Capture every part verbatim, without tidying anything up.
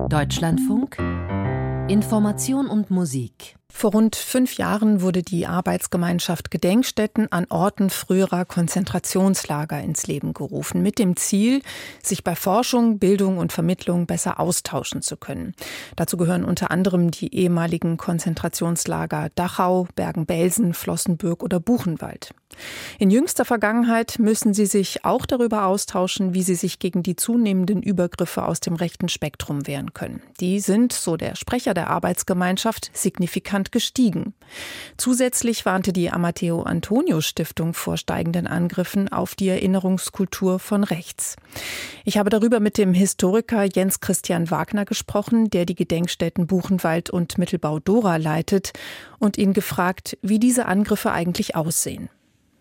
Deutschlandfunk Information und Musik. Vor rund fünf Jahren wurde die Arbeitsgemeinschaft Gedenkstätten an Orten früherer Konzentrationslager ins Leben gerufen, mit dem Ziel, sich bei Forschung, Bildung und Vermittlung besser austauschen zu können. Dazu gehören unter anderem die ehemaligen Konzentrationslager Dachau, Bergen-Belsen, Flossenbürg oder Buchenwald. In jüngster Vergangenheit müssen sie sich auch darüber austauschen, wie sie sich gegen die zunehmenden Übergriffe aus dem rechten Spektrum wehren können. Die sind, so der Sprecher der Arbeitsgemeinschaft, signifikant gestiegen. Zusätzlich warnte die Amadeo-Antonio-Stiftung vor steigenden Angriffen auf die Erinnerungskultur von rechts. Ich habe darüber mit dem Historiker Jens Christian Wagner gesprochen, der die Gedenkstätten Buchenwald und Mittelbau-Dora leitet, und ihn gefragt, wie diese Angriffe eigentlich aussehen.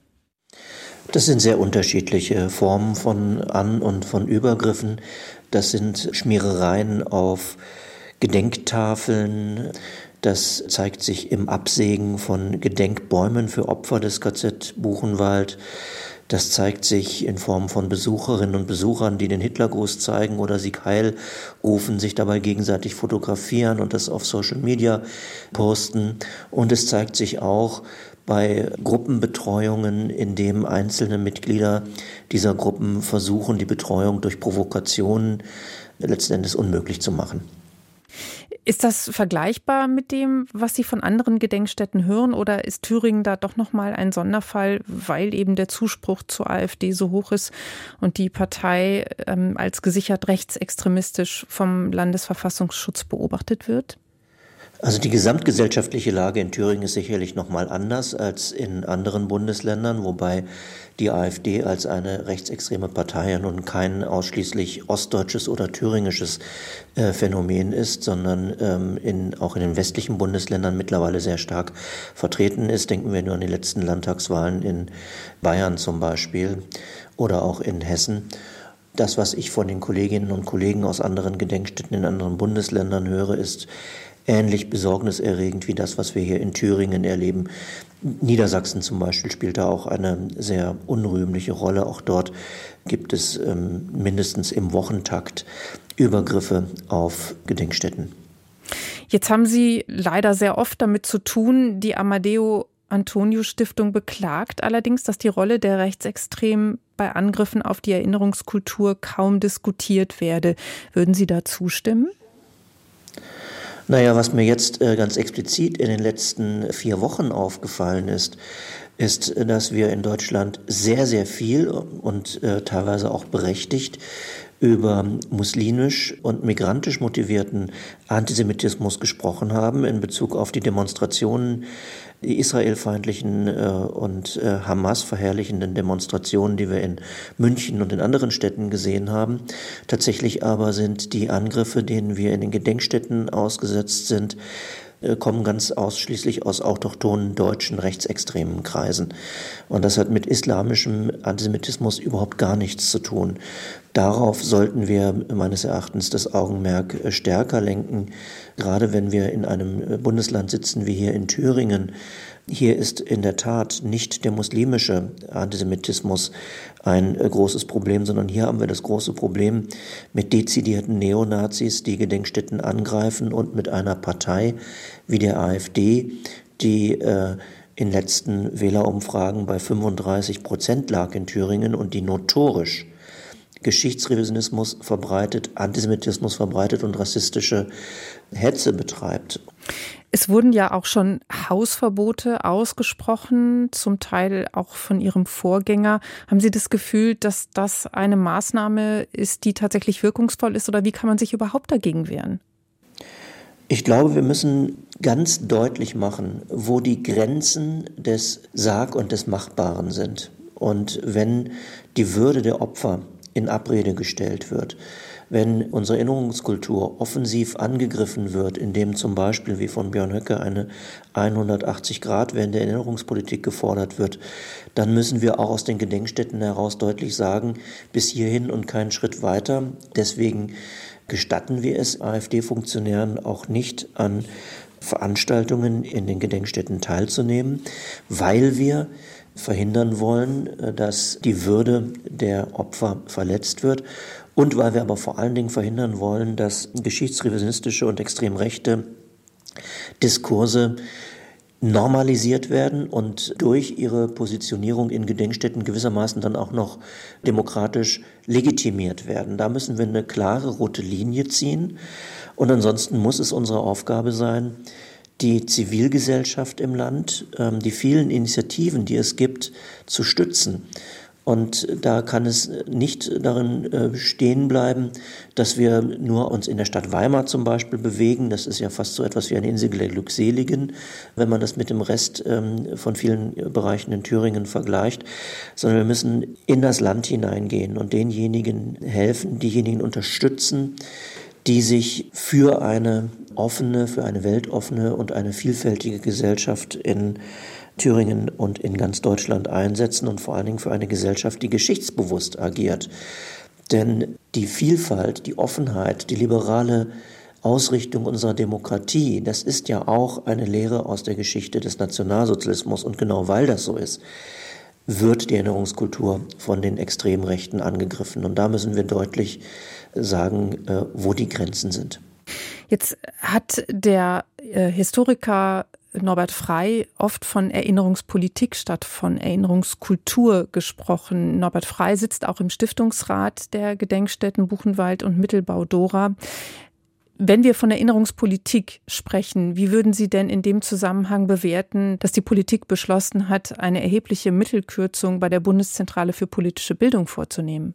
Das sind sehr unterschiedliche Formen von An- und von Übergriffen. Das sind Schmierereien auf Gedenktafeln. Das zeigt sich im Absägen von Gedenkbäumen für Opfer des K Z Buchenwald. Das zeigt sich in Form von Besucherinnen und Besuchern, die den Hitlergruß zeigen oder Sieg Heil rufen, sich dabei gegenseitig fotografieren und das auf Social Media posten. Und es zeigt sich auch bei Gruppenbetreuungen, in dem einzelne Mitglieder dieser Gruppen versuchen, die Betreuung durch Provokationen letzten Endes unmöglich zu machen. Ist das vergleichbar mit dem, was Sie von anderen Gedenkstätten hören, oder ist Thüringen da doch nochmal ein Sonderfall, weil eben der Zuspruch zur AfD so hoch ist und die Partei ähm, als gesichert rechtsextremistisch vom Landesverfassungsschutz beobachtet wird? Also die gesamtgesellschaftliche Lage in Thüringen ist sicherlich noch mal anders als in anderen Bundesländern, wobei die AfD als eine rechtsextreme Partei ja nun kein ausschließlich ostdeutsches oder thüringisches äh, Phänomen ist, sondern ähm, in, auch in den westlichen Bundesländern mittlerweile sehr stark vertreten ist. Denken wir nur an die letzten Landtagswahlen in Bayern zum Beispiel oder auch in Hessen. Das, was ich von den Kolleginnen und Kollegen aus anderen Gedenkstätten in anderen Bundesländern höre, ist ähnlich besorgniserregend wie das, was wir hier in Thüringen erleben. Niedersachsen zum Beispiel spielt da auch eine sehr unrühmliche Rolle. Auch dort gibt es ähm, mindestens im Wochentakt Übergriffe auf Gedenkstätten. Jetzt haben Sie leider sehr oft damit zu tun, die Amadeo-Antonio-Stiftung beklagt allerdings, dass die Rolle der Rechtsextremen bei Angriffen auf die Erinnerungskultur kaum diskutiert werde. Würden Sie da zustimmen? Naja, was mir jetzt äh, ganz explizit in den letzten vier Wochen aufgefallen ist, ist, dass wir in Deutschland sehr, sehr viel und äh, teilweise auch berechtigt über muslimisch und migrantisch motivierten Antisemitismus gesprochen haben in Bezug auf die Demonstrationen, die israelfeindlichen äh, und äh, Hamas verherrlichenden Demonstrationen, die wir in München und in anderen Städten gesehen haben. Tatsächlich aber sind die Angriffe, denen wir in den Gedenkstätten ausgesetzt sind, kommen ganz ausschließlich aus autochthonen deutschen rechtsextremen Kreisen. Und das hat mit islamischem Antisemitismus überhaupt gar nichts zu tun. Darauf sollten wir meines Erachtens das Augenmerk stärker lenken, gerade wenn wir in einem Bundesland sitzen wie hier in Thüringen. Hier ist in der Tat nicht der muslimische Antisemitismus ein großes Problem, sondern hier haben wir das große Problem mit dezidierten Neonazis, die Gedenkstätten angreifen, und mit einer Partei wie der AfD, die äh, in letzten Wählerumfragen bei fünfunddreißig Prozent lag in Thüringen und die notorisch Geschichtsrevisionismus verbreitet, Antisemitismus verbreitet und rassistische Hetze betreibt. Es wurden ja auch schon Hausverbote ausgesprochen, zum Teil auch von Ihrem Vorgänger. Haben Sie das Gefühl, dass das eine Maßnahme ist, die tatsächlich wirkungsvoll ist, oder wie kann man sich überhaupt dagegen wehren? Ich glaube, wir müssen ganz deutlich machen, wo die Grenzen des Sag- und des Machbaren sind. Und wenn die Würde der Opfer in Abrede gestellt wird, wenn unsere Erinnerungskultur offensiv angegriffen wird, indem zum Beispiel, wie von Björn Höcke, eine hundertachtzig-Grad-Wende der Erinnerungspolitik gefordert wird, dann müssen wir auch aus den Gedenkstätten heraus deutlich sagen, bis hierhin und keinen Schritt weiter. Deswegen gestatten wir es AfD-Funktionären auch nicht, an Veranstaltungen in den Gedenkstätten teilzunehmen, weil wir verhindern wollen, dass die Würde der Opfer verletzt wird und weil wir aber vor allen Dingen verhindern wollen, dass geschichtsrevisionistische und extrem rechte Diskurse normalisiert werden und durch ihre Positionierung in Gedenkstätten gewissermaßen dann auch noch demokratisch legitimiert werden. Da müssen wir eine klare rote Linie ziehen und ansonsten muss es unsere Aufgabe sein, die Zivilgesellschaft im Land, die vielen Initiativen, die es gibt, zu stützen. Und da kann es nicht darin stehen bleiben, dass wir nur uns in der Stadt Weimar zum Beispiel bewegen. Das ist ja fast so etwas wie eine Insel der Glückseligen, wenn man das mit dem Rest von vielen Bereichen in Thüringen vergleicht. Sondern wir müssen in das Land hineingehen und denjenigen helfen, diejenigen unterstützen, die sich für eine offene, für eine weltoffene und eine vielfältige Gesellschaft in Thüringen und in ganz Deutschland einsetzen und vor allen Dingen für eine Gesellschaft, die geschichtsbewusst agiert. Denn die Vielfalt, die Offenheit, die liberale Ausrichtung unserer Demokratie, das ist ja auch eine Lehre aus der Geschichte des Nationalsozialismus. Und genau weil das so ist, wird die Erinnerungskultur von den Extremrechten angegriffen. Und da müssen wir deutlich sagen, wo die Grenzen sind. Jetzt hat der Historiker Norbert Frey oft von Erinnerungspolitik statt von Erinnerungskultur gesprochen. Norbert Frey sitzt auch im Stiftungsrat der Gedenkstätten Buchenwald und Mittelbau-Dora. Wenn wir von Erinnerungspolitik sprechen, wie würden Sie denn in dem Zusammenhang bewerten, dass die Politik beschlossen hat, eine erhebliche Mittelkürzung bei der Bundeszentrale für politische Bildung vorzunehmen?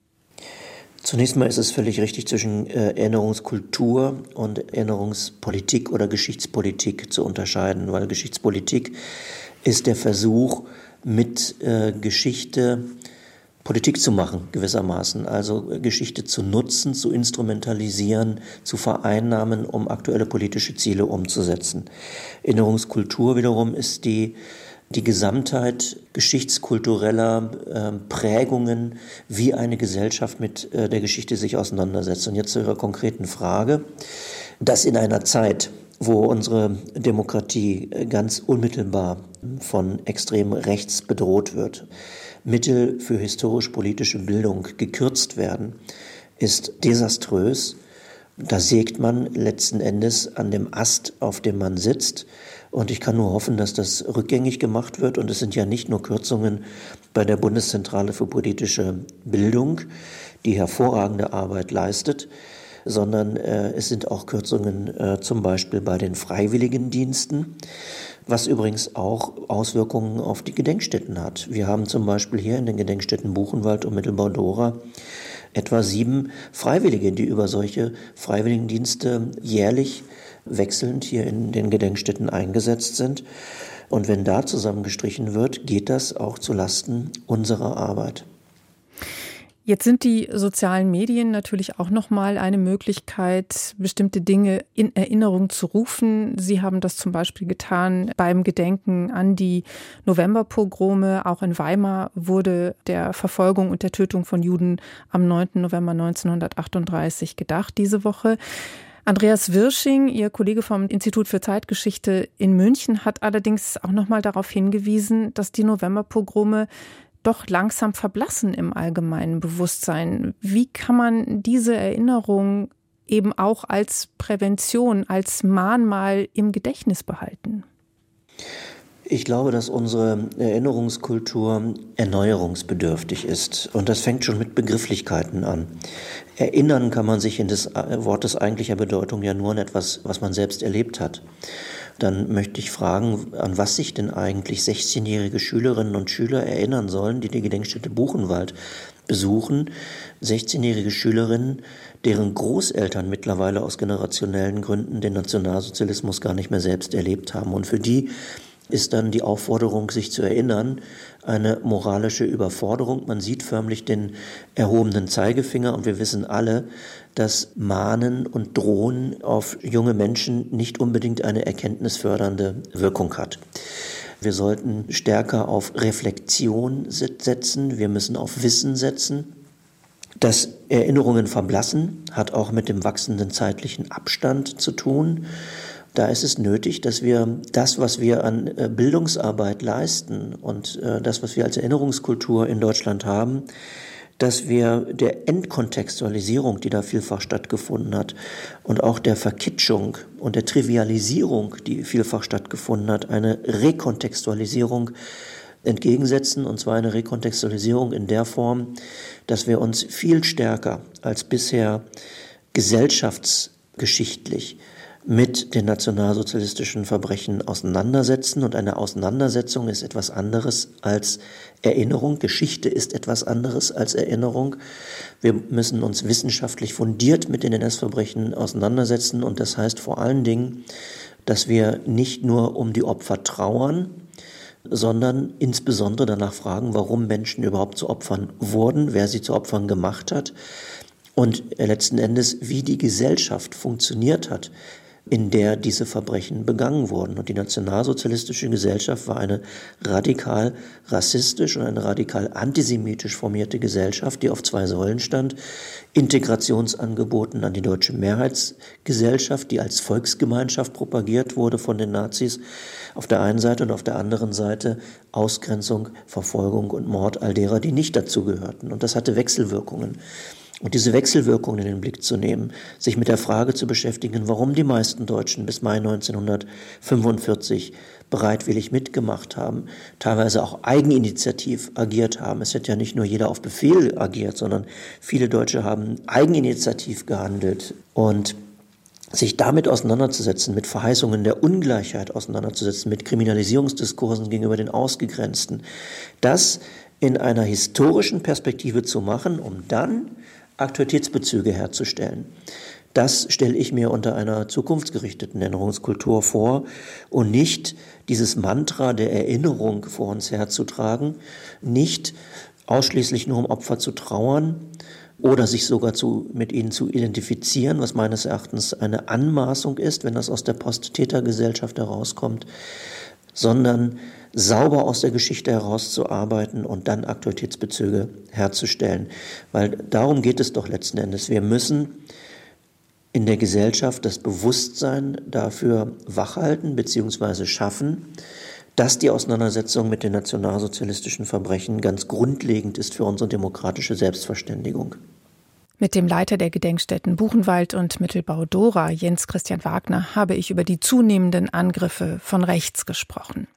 Zunächst mal ist es völlig richtig, zwischen Erinnerungskultur und Erinnerungspolitik oder Geschichtspolitik zu unterscheiden, weil Geschichtspolitik ist der Versuch, mit äh, Geschichte Politik zu machen, gewissermaßen, also Geschichte zu nutzen, zu instrumentalisieren, zu vereinnahmen, um aktuelle politische Ziele umzusetzen. Erinnerungskultur wiederum ist die die Gesamtheit geschichtskultureller äh, Prägungen, wie eine Gesellschaft mit äh, der Geschichte sich auseinandersetzt. Und jetzt zu Ihrer konkreten Frage, dass in einer Zeit, wo unsere Demokratie ganz unmittelbar von extrem rechts bedroht wird, Mittel für historisch-politische Bildung gekürzt werden, ist desaströs. Da sägt man letzten Endes an dem Ast, auf dem man sitzt. Und ich kann nur hoffen, dass das rückgängig gemacht wird. Und es sind ja nicht nur Kürzungen bei der Bundeszentrale für politische Bildung, die hervorragende Arbeit leistet, sondern äh, es sind auch Kürzungen äh, zum Beispiel bei den Freiwilligendiensten, was übrigens auch Auswirkungen auf die Gedenkstätten hat. Wir haben zum Beispiel hier in den Gedenkstätten Buchenwald und Mittelbau-Dora etwa sieben Freiwillige, die über solche Freiwilligendienste jährlich wechselnd hier in den Gedenkstätten eingesetzt sind. Und wenn da zusammengestrichen wird, geht das auch zu Lasten unserer Arbeit. Jetzt sind die sozialen Medien natürlich auch nochmal eine Möglichkeit, bestimmte Dinge in Erinnerung zu rufen. Sie haben das zum Beispiel getan beim Gedenken an die Novemberpogrome. Auch in Weimar wurde der Verfolgung und der Tötung von Juden am neunten November neunzehnhundertachtunddreißig gedacht diese Woche. Andreas Wirsching, Ihr Kollege vom Institut für Zeitgeschichte in München, hat allerdings auch nochmal darauf hingewiesen, dass die Novemberpogrome doch langsam verblassen im allgemeinen Bewusstsein. Wie kann man diese Erinnerung eben auch als Prävention, als Mahnmal im Gedächtnis behalten? Ich glaube, dass unsere Erinnerungskultur erneuerungsbedürftig ist. Und das fängt schon mit Begrifflichkeiten an. Erinnern kann man sich in des Wortes eigentlicher Bedeutung ja nur an etwas, was man selbst erlebt hat. Dann möchte ich fragen, an was sich denn eigentlich sechzehnjährige Schülerinnen und Schüler erinnern sollen, die die Gedenkstätte Buchenwald besuchen. sechzehnjährige Schülerinnen, deren Großeltern mittlerweile aus generationellen Gründen den Nationalsozialismus gar nicht mehr selbst erlebt haben. Und für die ist dann die Aufforderung, sich zu erinnern, eine moralische Überforderung. Man sieht förmlich den erhobenen Zeigefinger und wir wissen alle, dass Mahnen und Drohen auf junge Menschen nicht unbedingt eine erkenntnisfördernde Wirkung hat. Wir sollten stärker auf Reflexion setzen, wir müssen auf Wissen setzen. Dass Erinnerungen verblassen, hat auch mit dem wachsenden zeitlichen Abstand zu tun. Da ist es nötig, dass wir das, was wir an Bildungsarbeit leisten und das, was wir als Erinnerungskultur in Deutschland haben, dass wir der Entkontextualisierung, die da vielfach stattgefunden hat, und auch der Verkitschung und der Trivialisierung, die vielfach stattgefunden hat, eine Rekontextualisierung entgegensetzen, und zwar eine Rekontextualisierung in der Form, dass wir uns viel stärker als bisher gesellschaftsgeschichtlich mit den nationalsozialistischen Verbrechen auseinandersetzen. Und eine Auseinandersetzung ist etwas anderes als Erinnerung. Geschichte ist etwas anderes als Erinnerung. Wir müssen uns wissenschaftlich fundiert mit den N S-Verbrechen auseinandersetzen. Und das heißt vor allen Dingen, dass wir nicht nur um die Opfer trauern, sondern insbesondere danach fragen, warum Menschen überhaupt zu Opfern wurden, wer sie zu Opfern gemacht hat und letzten Endes, wie die Gesellschaft funktioniert hat, in der diese Verbrechen begangen wurden. Und die nationalsozialistische Gesellschaft war eine radikal rassistisch und eine radikal antisemitisch formierte Gesellschaft, die auf zwei Säulen stand. Integrationsangeboten an die deutsche Mehrheitsgesellschaft, die als Volksgemeinschaft propagiert wurde von den Nazis auf der einen Seite, und auf der anderen Seite Ausgrenzung, Verfolgung und Mord all derer, die nicht dazugehörten. Und das hatte Wechselwirkungen. Und diese Wechselwirkungen in den Blick zu nehmen, sich mit der Frage zu beschäftigen, warum die meisten Deutschen bis Mai neunzehnhundertfünfundvierzig bereitwillig mitgemacht haben, teilweise auch eigeninitiativ agiert haben. Es hat ja nicht nur jeder auf Befehl agiert, sondern viele Deutsche haben eigeninitiativ gehandelt. Und sich damit auseinanderzusetzen, mit Verheißungen der Ungleichheit auseinanderzusetzen, mit Kriminalisierungsdiskursen gegenüber den Ausgegrenzten, das in einer historischen Perspektive zu machen, um dann Aktualitätsbezüge herzustellen. Das stelle ich mir unter einer zukunftsgerichteten Erinnerungskultur vor und nicht dieses Mantra der Erinnerung vor uns herzutragen, nicht ausschließlich nur um Opfer zu trauern oder sich sogar zu, mit ihnen zu identifizieren, was meines Erachtens eine Anmaßung ist, wenn das aus der Post-Täter-Gesellschaft herauskommt, sondern sauber aus der Geschichte herauszuarbeiten und dann Aktualitätsbezüge herzustellen. Weil darum geht es doch letzten Endes. Wir müssen in der Gesellschaft das Bewusstsein dafür wachhalten bzw. schaffen, dass die Auseinandersetzung mit den nationalsozialistischen Verbrechen ganz grundlegend ist für unsere demokratische Selbstverständigung. Mit dem Leiter der Gedenkstätten Buchenwald und Mittelbau Dora, Jens Christian Wagner, habe ich über die zunehmenden Angriffe von rechts gesprochen.